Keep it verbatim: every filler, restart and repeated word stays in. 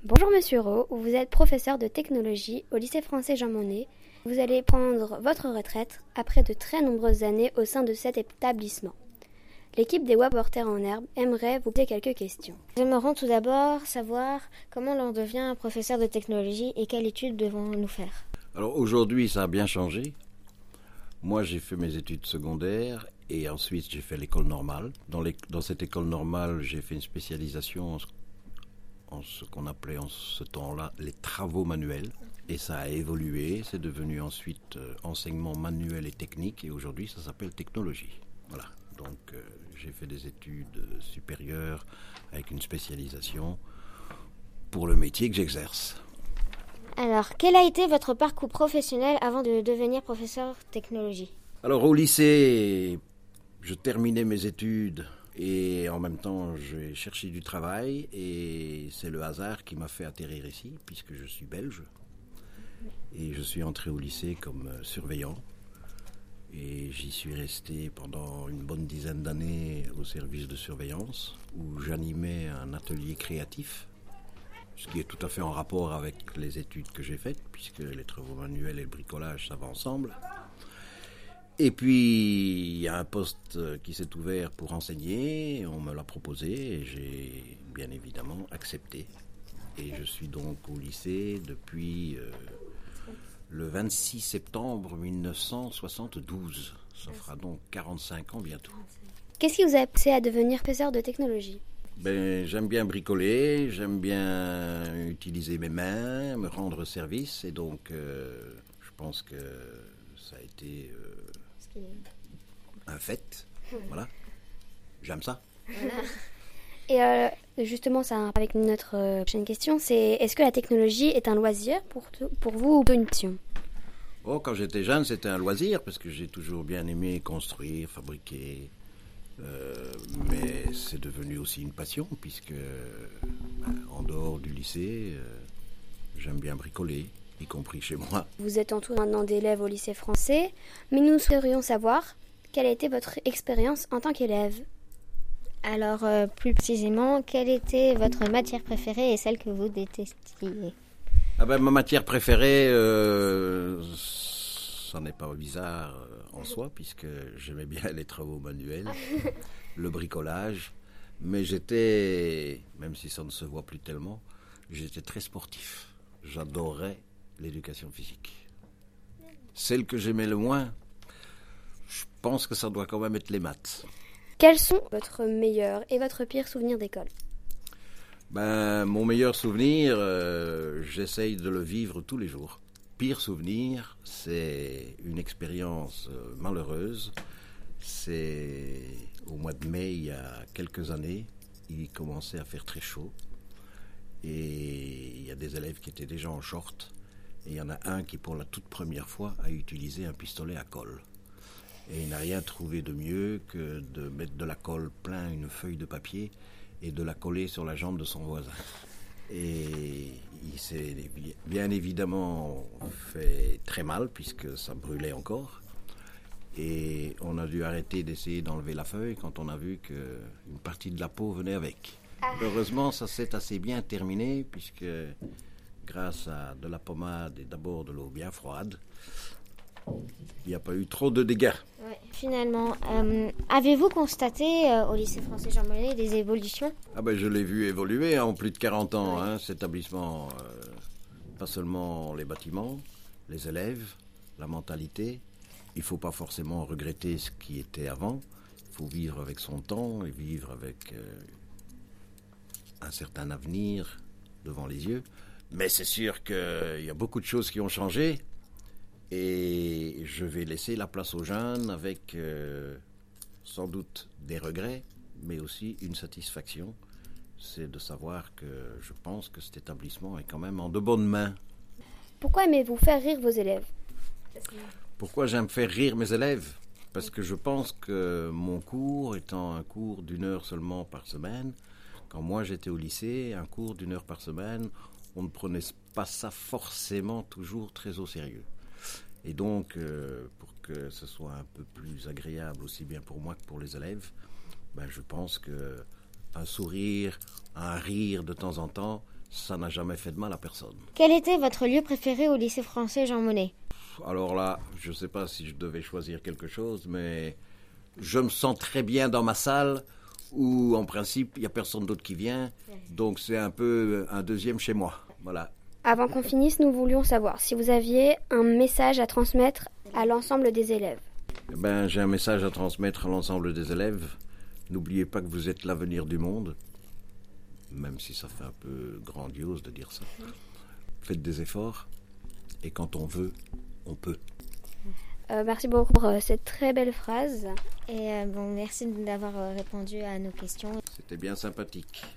Bonjour Monsieur Rowe, vous êtes professeur de technologie au lycée français Jean Monnet. Vous allez prendre votre retraite après de très nombreuses années au sein de cet établissement. L'équipe des Web Reporters en herbe aimerait vous poser quelques questions. J'aimerais tout d'abord savoir comment l'on devient professeur de technologie et quelles études devons-nous faire. Alors aujourd'hui, ça a bien changé. Moi, j'ai fait mes études secondaires et ensuite j'ai fait l'école normale. Dans, les, dans cette école normale, j'ai fait une spécialisation en ce, en ce qu'on appelait en ce temps-là les travaux manuels. Et ça a évolué, c'est devenu ensuite euh, enseignement manuel et technique et aujourd'hui ça s'appelle technologie. Voilà, donc euh, j'ai fait des études supérieures avec une spécialisation pour le métier que j'exerce. Alors, quel a été votre parcours professionnel avant de devenir professeur technologie ? Alors au lycée, je terminais mes études et en même temps j'ai cherché du travail et c'est le hasard qui m'a fait atterrir ici puisque je suis belge et je suis entré au lycée comme surveillant et j'y suis resté pendant une bonne dizaine d'années au service de surveillance où j'animais un atelier créatif, ce qui est tout à fait en rapport avec les études que j'ai faites puisque les travaux manuels et le bricolage ça va ensemble. Et puis, il y a un poste qui s'est ouvert pour enseigner, on me l'a proposé et j'ai bien évidemment accepté. Et je suis donc au lycée depuis euh, le vingt-six septembre mille neuf cent soixante-douze. Ça fera donc quarante-cinq ans bientôt. Qu'est-ce qui vous a poussé à devenir professeur de technologie ? Ben, j'aime bien bricoler, j'aime bien utiliser mes mains, me rendre service et donc euh, je pense que ça a été... Euh, un fait, voilà, j'aime ça. Voilà. Et euh, justement, ça avec notre euh, prochaine question, c'est est-ce que la technologie est un loisir pour, t- pour vous ou une passion ? Oh, quand j'étais jeune, c'était un loisir parce que j'ai toujours bien aimé construire, fabriquer, euh, mais c'est devenu aussi une passion puisque ben, en dehors du lycée, euh, j'aime bien bricoler, y compris chez moi. Vous êtes entouré maintenant d'élèves au lycée français, mais nous souhaiterions savoir quelle a été votre expérience en tant qu'élève. Alors, euh, plus précisément, quelle était votre matière préférée et celle que vous détestiez ? Ah ben, ma matière préférée, euh, ça n'est pas bizarre en soi, puisque j'aimais bien les travaux manuels, le bricolage, mais j'étais, même si ça ne se voit plus tellement, j'étais très sportif. J'adorais l'éducation physique. Celle que j'aimais le moins, je pense que ça doit quand même être les maths. Quels sont votre meilleur et votre pire souvenir d'école ? Ben, mon meilleur souvenir, euh, j'essaye de le vivre tous les jours. Pire souvenir, c'est une expérience euh, malheureuse. C'est au mois de mai, il y a quelques années, il commençait à faire très chaud. Et il y a des élèves qui étaient déjà en short. Et il y en a un qui, pour la toute première fois, a utilisé un pistolet à colle. Et il n'a rien trouvé de mieux que de mettre de la colle plein une feuille de papier et de la coller sur la jambe de son voisin. Et il s'est bien évidemment fait très mal puisque ça brûlait encore. Et on a dû arrêter d'essayer d'enlever la feuille quand on a vu qu'une partie de la peau venait avec. Heureusement, ça s'est assez bien terminé puisque grâce à de la pommade et d'abord de l'eau bien froide, il n'y a pas eu trop de dégâts. Ouais. Finalement, euh, avez-vous constaté euh, au lycée français Jean Monnet des évolutions ? Ah ben, je l'ai vu évoluer en plus de quarante ans, Ouais. hein, cet établissement. Euh, pas seulement les bâtiments, les élèves, la mentalité. Il ne faut pas forcément regretter ce qui était avant. Il faut vivre avec son temps et vivre avec euh, un certain avenir devant les yeux. Mais c'est sûr qu'il y a beaucoup de choses qui ont changé. Et je vais laisser la place aux jeunes avec euh, sans doute des regrets, mais aussi une satisfaction. C'est de savoir que je pense que cet établissement est quand même en de bonnes mains. Pourquoi aimez-vous faire rire vos élèves ? Pourquoi j'aime faire rire mes élèves ? Parce que je pense que mon cours étant un cours d'une heure seulement par semaine, quand moi j'étais au lycée, un cours d'une heure par semaine, on ne prenait pas ça forcément toujours très au sérieux. Et donc, euh, pour que ce soit un peu plus agréable aussi bien pour moi que pour les élèves, ben, je pense qu'un sourire, un rire de temps en temps, ça n'a jamais fait de mal à personne. Quel était votre lieu préféré au lycée français Jean Monnet? Alors là, je ne sais pas si je devais choisir quelque chose, mais je me sens très bien dans ma salle où, en principe, il n'y a personne d'autre qui vient. Donc, c'est un peu un deuxième chez moi. Voilà. Avant qu'on finisse, nous voulions savoir si vous aviez un message à transmettre à l'ensemble des élèves. Eh ben, j'ai un message à transmettre à l'ensemble des élèves. N'oubliez pas que vous êtes l'avenir du monde, même si ça fait un peu grandiose de dire ça. Faites des efforts, et quand on veut, on peut. Euh, merci beaucoup pour euh, cette très belle phrase. Et euh, bon, merci d'avoir euh, répondu à nos questions. C'était bien sympathique.